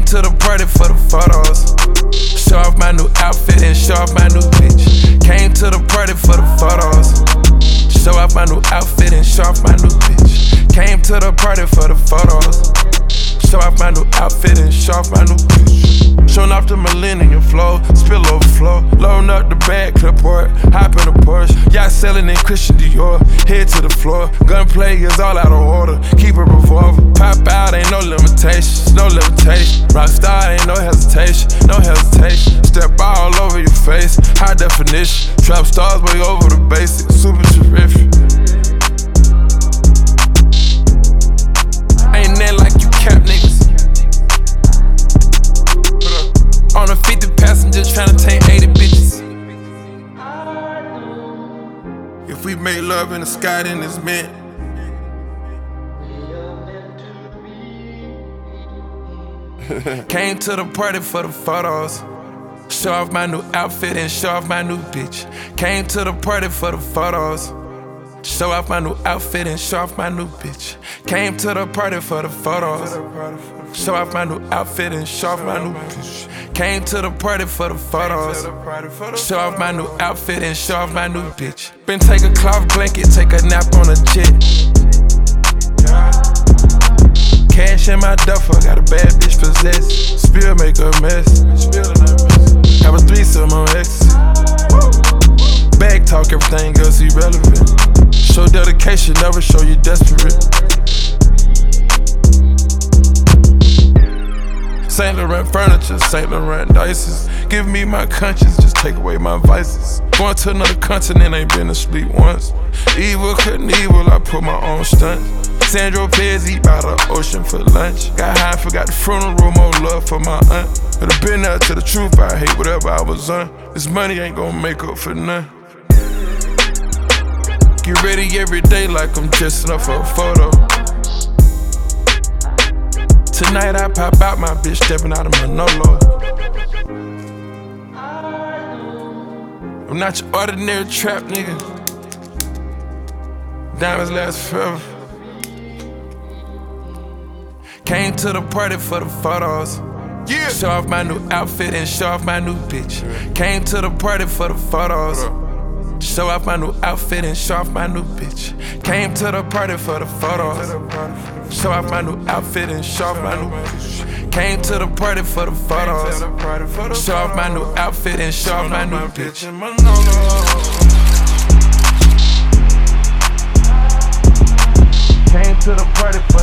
to the party for the photos. Show off my new outfit and show off my new bitch. Came to the party for the photos. Show off my new outfit and show off my new bitch. Came to the party for the photos. Show off my new outfit and show off my new bitch. Showing off the Millennium flow, spill overflow. Loading up the bag, clipboard, hop in the Porsche. Y'all selling in Christian Dior, head to the floor. Gunplay is all out of order, keep a revolver. Pop out, ain't no limitations, no limitation. Rockstar, ain't no hesitation, no hesitation. Step all over your face, high definition. Trap stars way over the basics, super terrific. Ain't that like you cap niggas. On a 50 passengers tryna take 80 bitches. If we make love in the sky, then it's meant. Came to the party for the photos. Show off my new outfit and show off my new bitch. Came to the party for the photos. Show off my new outfit and show off my new bitch. Came to the party for the photos. Show off my new outfit and show off my new bitch. Came to the party for the photos. Show off my new outfit and show off my new bitch. Been take a cloth blanket, take a nap on a jet. Cash in my duffel, got a bad bitch possessed. Spill make a mess. Have a threesome on ecstasy. Bag talk, everything else irrelevant. Show dedication, never show you desperate. Saint Laurent furniture, Saint Laurent dices. Give me my conscience, just take away my vices. Going to another continent, ain't been asleep once. Evil couldn't evil, I put my own stunt. Sandro Pez eat by the ocean for lunch. Got high, forgot the funeral, more love for my aunt. Could've been there to the truth, I hate whatever I was on. This money ain't gon' make up for none. Get ready every day like I'm dressing up for a photo. Tonight I pop out my bitch stepping out of my Nolo. I'm not your ordinary trap nigga. Diamonds last forever. Came to the party for the photos. Yeah. Show off my new outfit and show off my new bitch. Came to the party for the photos. Show off my new outfit and show off my new bitch. Came to the party for the photos. Show off my new outfit and show off my new bitch. Came to the party for the photos. Show off my new outfit and show off my new bitch. Came to the party for